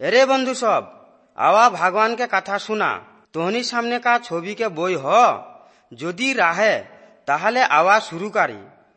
अरे बंधु सब, आवा भगवान के कथा सुना। तोहनी सामने का छवि के बोई हो, যদি রাহে তাহলে আওয়া শুরু করি।